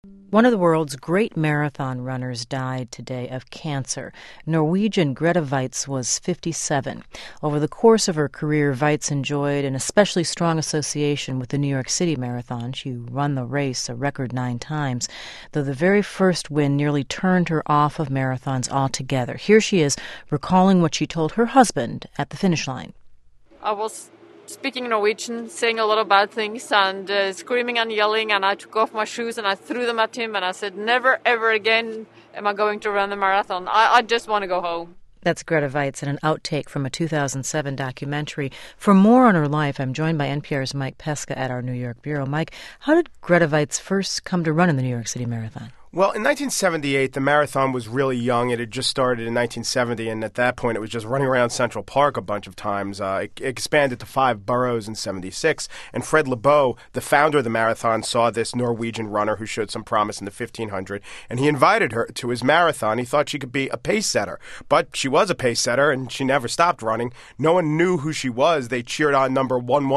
One of the world's great marathon runners died today of cancer. Norwegian Grete Waitz was 57. Over the course of her career, Waitz enjoyed an especially strong association with the New York City Marathon. She won the race a record 9 times, though the very first win nearly turned her off of marathons altogether. Here she is recalling what she told her husband at the finish line. I was speaking Norwegian, saying a lot of bad things and screaming and yelling, and I took off my shoes and I threw them at him and I said, never ever again am I going to run the marathon. I just want to go home. That's Grete Waitz in an outtake from a 2007 documentary. For more on her life, I'm joined by NPR's Mike Pesca at our New York bureau. Mike, how did Grete Waitz first come to run in the New York City Marathon? Well, in 1978, the marathon was really young. It had just started in 1970, and at that point, it was just running around Central Park a bunch of times. It expanded to 5 boroughs in 76, and Fred Lebow, the founder of the marathon, saw this Norwegian runner who showed some promise in the 1500, and he invited her to his marathon. He thought she could be a pace setter, but she was a pace setter, and she never stopped running. No one knew who she was. They cheered on number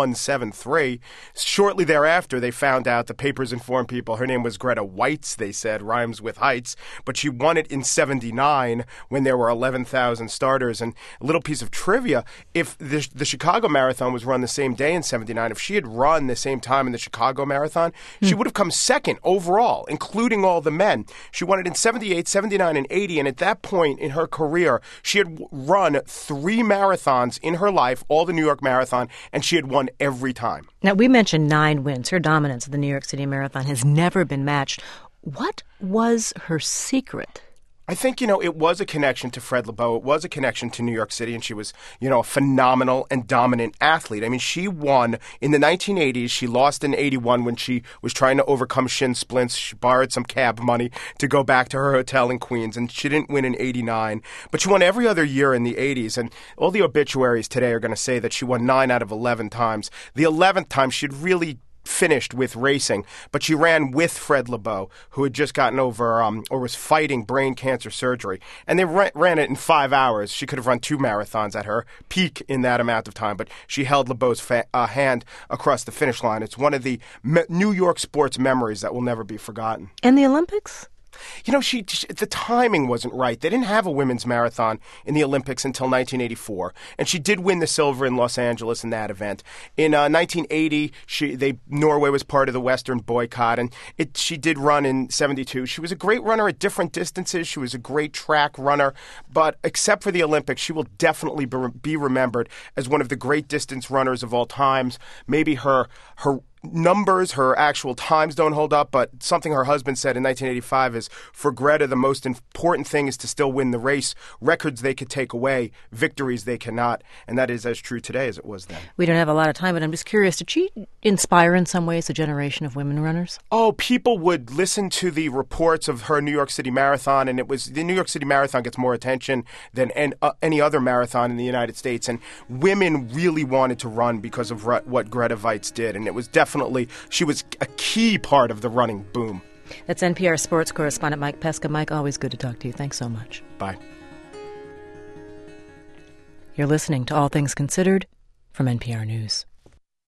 1173. Shortly thereafter, they found out, the papers informed people, her name was Grete Waitz, they said, rhymes with heights, but she won it in 79 when there were 11,000 starters. And a little piece of trivia, if the Chicago Marathon was run the same day in 79, if she had run the same time in the Chicago Marathon, she would have come second overall, including all the men. She won it in 78, 79, and 80, and at that point in her career, she had run 3 marathons in her life, all the New York Marathon, and she had won every time. Now, we mentioned 9 wins. Her dominance of the New York City Marathon has never been matched. What was her secret? I think, it was a connection to Fred Lebow. It was a connection to New York City, and she was, a phenomenal and dominant athlete. I mean, she won in the 1980s. She lost in 81 when she was trying to overcome shin splints. She borrowed some cab money to go back to her hotel in Queens, and she didn't win in 89. But she won every other year in the 80s, and all the obituaries today are going to say that she won 9 out of 11 times. The 11th time, she'd really finished with racing, but she ran with Fred Lebow, who had just gotten over or was fighting brain cancer surgery, and they ran it in 5 hours. She could have run 2 marathons at her peak in that amount of time, but she held Lebow's hand across the finish line. It's one of the New York sports memories that will never be forgotten. And the Olympics? The timing wasn't right. They didn't have a women's marathon in the Olympics until 1984, and she did win the silver in Los Angeles in that event. In 1980, Norway was part of the Western boycott, and she did run in 72. She was a great runner at different distances. She was a great track runner, but except for the Olympics, she will definitely be remembered as one of the great distance runners of all times. Maybe her numbers, her actual times don't hold up, but something her husband said in 1985 is, for Grete, the most important thing is to still win the race. Records they could take away, victories they cannot, and that is as true today as it was then. We don't have a lot of time, but I'm just curious, did she inspire in some ways a generation of women runners? Oh, people would listen to the reports of her New York City Marathon, and the New York City Marathon gets more attention than any other marathon in the United States, and women really wanted to run because of what Grete Waitz did, and it was she was a key part of the running boom. That's NPR sports correspondent Mike Pesca. Mike, always good to talk to you. Thanks so much. Bye. You're listening to All Things Considered from NPR News.